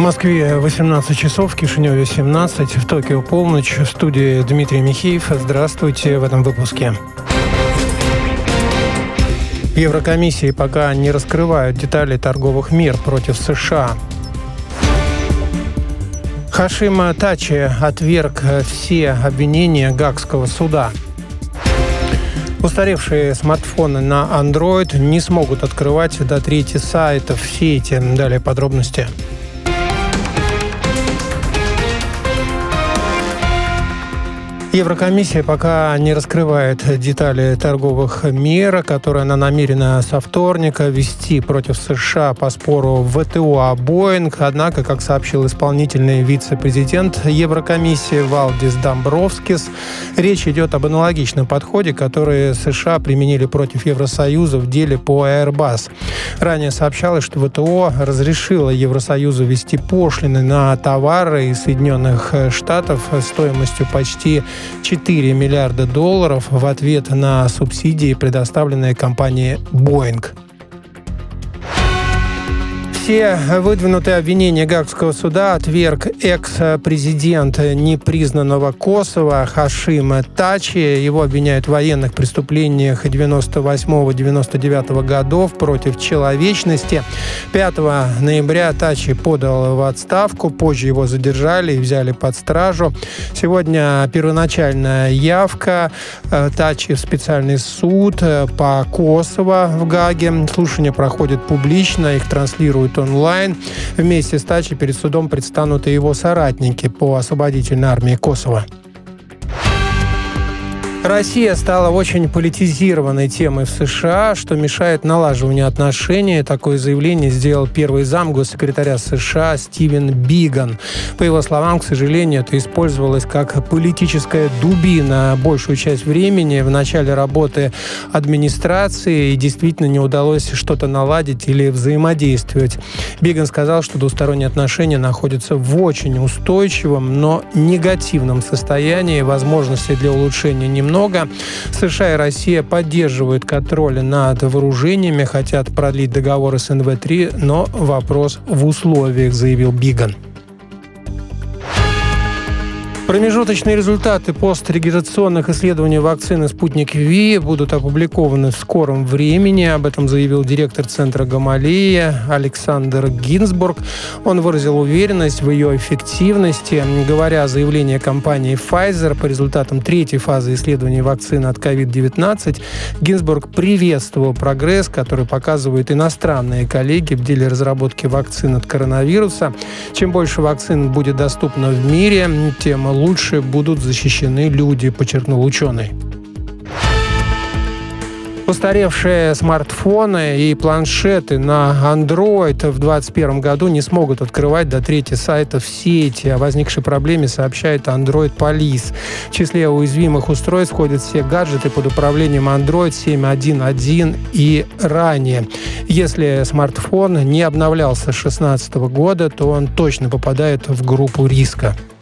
Москве 18 часов, в Кишиневе 17, в Токио полночь. В студии Дмитрий Михеев. Здравствуйте в этом выпуске. В Еврокомиссии пока не раскрывают детали торговых мер против США. Хашим Тачи отверг все обвинения Гаагского суда. Устаревшие смартфоны на Android не смогут открывать до трети сайтов в сети. Далее подробности. Еврокомиссия пока не раскрывает детали торговых мер, которые она намерена со вторника ввести против США по спору ВТО о Боинг. Однако, как сообщил исполнительный вице-президент Еврокомиссии Валдис Домбровскис, речь идет об аналогичном подходе, который США применили против Евросоюза в деле по Airbus. Ранее сообщалось, что ВТО разрешило Евросоюзу ввести пошлины на товары из Соединенных Штатов стоимостью почти $4 миллиарда в ответ на субсидии, предоставленные компанией Boeing. Все выдвинутые обвинения Гаагского суда отверг экс-президент непризнанного Косово Хашим Тачи. Его обвиняют в военных преступлениях 98-99 годов против человечности. 5 ноября Тачи подал в отставку, позже его задержали и взяли под стражу. Сегодня первоначальная явка Тачи в специальный суд по Косово в Гааге. Слушания проходят публично, их транслируют онлайн. Вместе с Тачи перед судом предстанут и его соратники по освободительной армии Косово. Россия стала очень политизированной темой в США, что мешает налаживанию отношений. Такое заявление сделал первый зам госсекретаря США Стивен Биган. По его словам, к сожалению, это использовалось как политическая дубина большую часть времени в начале работы администрации, и действительно не удалось что-то наладить или взаимодействовать. Биган сказал, что двусторонние отношения находятся в очень устойчивом, но негативном состоянии. Возможностей для улучшения немного. США и Россия поддерживают контроль над вооружениями, хотят продлить договоры с НВ-3, но вопрос в условиях, заявил Биган. Промежуточные результаты пострегистрационных исследований вакцины «Спутник Ви» будут опубликованы в скором времени. Об этом заявил директор Центра Гамалея Александр Гинзбург. Он выразил уверенность в ее эффективности. Говоря о заявлении компании Pfizer по результатам третьей фазы исследований вакцины от COVID-19, Гинзбург приветствовал прогресс, который показывают иностранные коллеги в деле разработки вакцин от коронавируса. Чем больше вакцин будет доступно в мире, тем лучше будут защищены люди, подчеркнул ученый. Устаревшие смартфоны и планшеты на Android в 2021 году не смогут открывать до трети сайтов в сети. О возникшей проблеме сообщает Android Police. В числе уязвимых устройств входят все гаджеты под управлением Android 7.1.1 и ранее. Если смартфон не обновлялся с 2016 года, то он точно попадает в группу риска.